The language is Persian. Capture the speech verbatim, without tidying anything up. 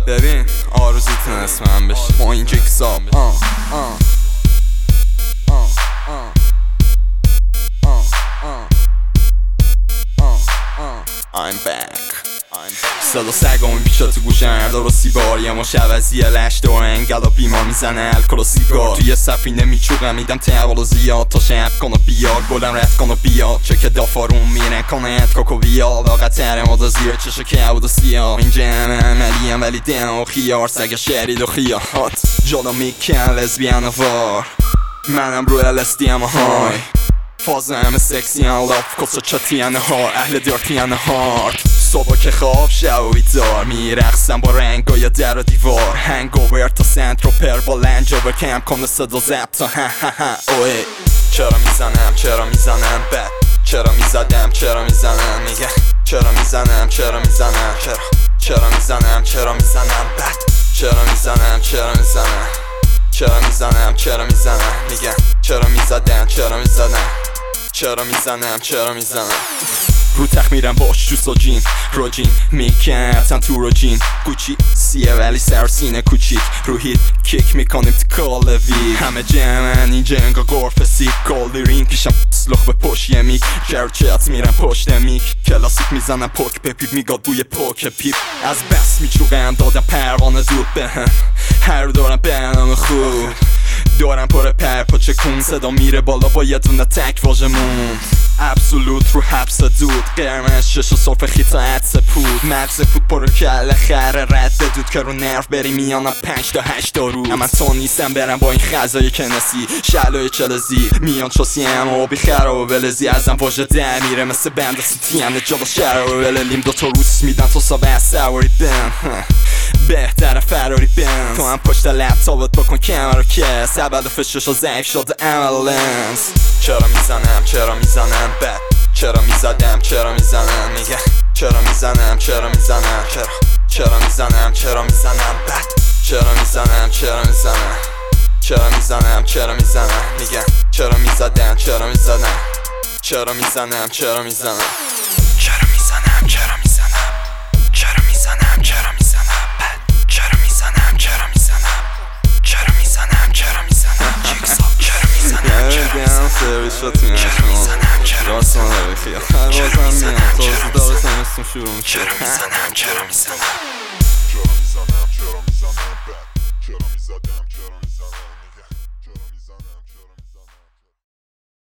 ببین آرزوتون اسمم بشه با این جکساب I'm back صدا سگامون بیشا تو گوشم درستی بار یه مش عوضی لش دور انگل و بیمار میزنه الکل و سیگار توی سفینه میچوقم میدم تحول و زیاد تا شب کنو بیار گلم رد کنو بیاد چه که دافارون میرن کنه کوکو بیاد واقع تره مادا زیر چشو که عود و سیاه این جمع عملیم ولی دم و خیار سگ شرید و خیاهات جلو میکن لزبیان وار منم روی لستیم های فازه همه سکسی هم لاف کسا چاتی هم نهار اهل دارتی هم نهار صبح که خواب شب و بیدار میرقصم با رنگای در و دیوار هنگوور تا سنتروپر با لنجاور کم کنه صدا زب تا ها ها ها اوه چرا میزنم چرا میزنم بد چرا میزدم چرا میزنم میگه چرا میزنم چرا میزنم چرا چرا میزنم چرا میزنم بد چرا میزنم چرا میزنم چرا میزنم چرا میزنم میگه چرا میزدم چرا میزدم چرا میزنم چرا میزنم رو تخت میرم باش جوس و جین روجین میکردن تو روجین گوچی سیه ولی سر سینه کوچیک رو هیت کیک میکنیم تو کالوی همه جمعن این جنگا گرفه سیک گلدی رین پیشم سلوخ به پشت یه میک کرچت میرم پشت میک کلاسیک میزنم پوک پپیپ میگاد بوی پوک پیپ از بس میچوقم دادم پروانه زود بهم هر دارم برنامه خوب دارم پر پر پاچه کن صدا میره بالا با یه دونه تک واژمون ابسولوت رو حبس دود قرمز شش و صرف خیتا عدس پود مغز پود پر کل خره رد بدود که رو نرف بری میانم پنج تا هشت تا روز من تو نیستم برم با این خزای کنسی شلای چلزی میان چوسی هم و بی خراب و بلزی ازم واژه ده میره مثل بند سوتی هم جلو شهر و بللیم دوتا روس میدن تو سابه سواری بن بهتر فراری بن تو هم پشت لپتاپت بکن کمر و که سبد و فشش و ضعیف شده املنس چرا میزنم چرا میزنم بد چرا میزدم چرا میزنم میگه چرا میزنم چرا میزنم چرا چرا میزنم چرا میزنم بد چرا میزنم چرا میزنم چرا میزنم چرا میزنم میگه چرا میزدم چرا میزنم چرا میزنم چرا میزنم چرا میزنم چرا میزنم چرا میزنم چرا میزنم بد چرا میزنم چرا میزنم چرا میزنم چرا میزنم جیکساب چرا میزنم چرا میزنم چرا میزنم چرا میزنم خیال هر بازم میام تازه دارستان اسم شروع میشه چرا میزنم چرا میزنم چرا میزنم چرا میزنم بد